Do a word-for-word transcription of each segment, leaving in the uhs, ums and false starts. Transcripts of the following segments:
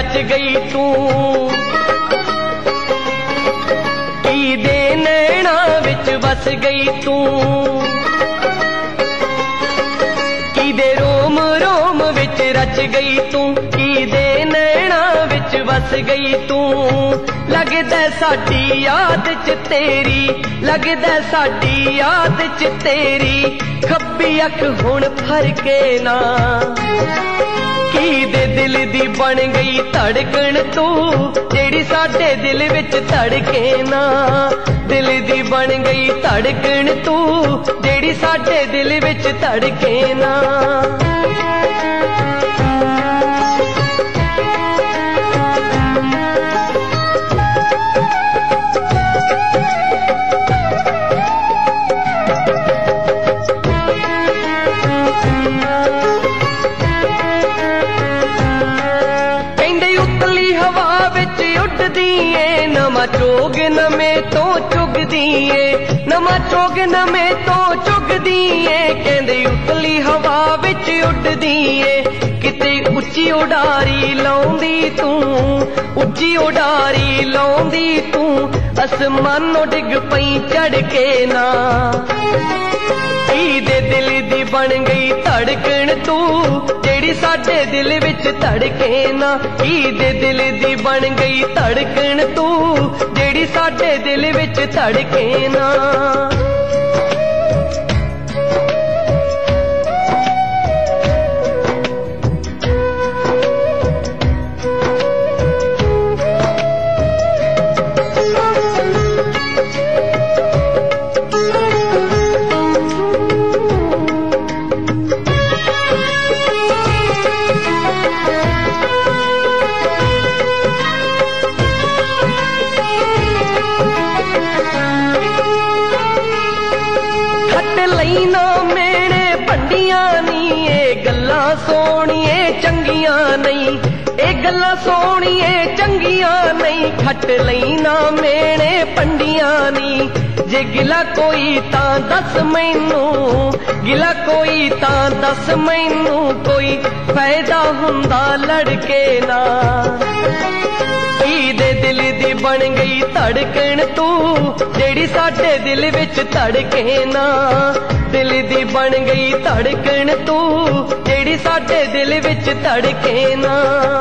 रच गई तू, की दे नैना विच बस गई तू, की दे रोम रोम विच रच गई तू, की दे नैना विच बस गई तू। लगदा साडी याद च तेरी, लगदा साडी याद च तेरी, खब्बी अख हुण फरके ना, की दे दिल दी बन गई धड़कन तू, जेड़ी साडे दिल विच धड़के ना, दिल दी बन गई धड़कन तू, जेड़ी साडे दिल विच धड़के ना। नवा चोग नमे तो चुगदी ए, नवा चोग नमे तो चुगदी ए, कहंदे उतली हवा विच उड़दी ए, किते उच्ची उडारी लाउंदी तू, उच्ची उडारी लाउंदी तू, आसमानों डिग पई चढ़ के ना, की दे दिल दी बन गई धड़कन तू, जेड़ी साडे दिल विच धड़के ना, की दे दिल दी बन गई धड़कन तू, जेड़ी साडे दिल विच धड़के ना। लईना मेरे भंडियां नी, ए गल्लां सोहणिए चंगियां नहीं, ए गल्लां सोहणिए चंगियां नहीं, खट लईना मेरे भंडियां नी, जे गिला कोई तां दस मैनू, गिला कोई तां दस मैनू, कोई फायदा हुंदा लड़के ना, की दे दिल दी बन गई धड़कन तू, जेड़ी साडे दिल विच धड़के ना, दिल दी बन गई धड़कन तू, जेड़ी साडे दिल विच धड़के ना।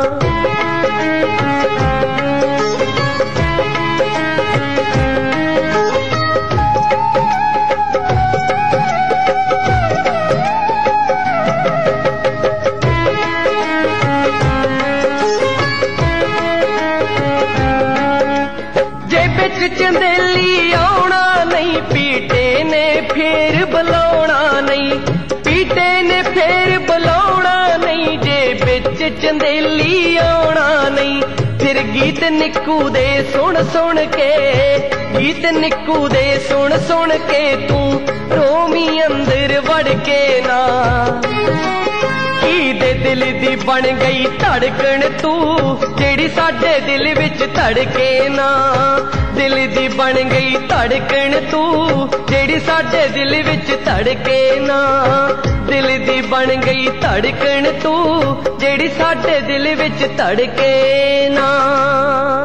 चंदेली आउणा नहीं, पीटे ने फेर बुलाउणा नहीं, पीटे ने फेर बुलाउणा नहीं, जे बिच चंदेली आउणा नहीं, फिर गीत निक्कू दे सुन सुन के, गीत निक्कू दे सुन सुन के, तू रोमी अंदर वड़ के ना, की दे दिल दी बन गई धड़कन तू, जेड़ी साडे दिल विच धड़के ना, दिल दी बन गई धड़कन तू, जेड़ी साडे दिल विच धड़के ना, दिल दी बन गई धड़कन तू, जेड़ी साडे दिल विच धड़के ना।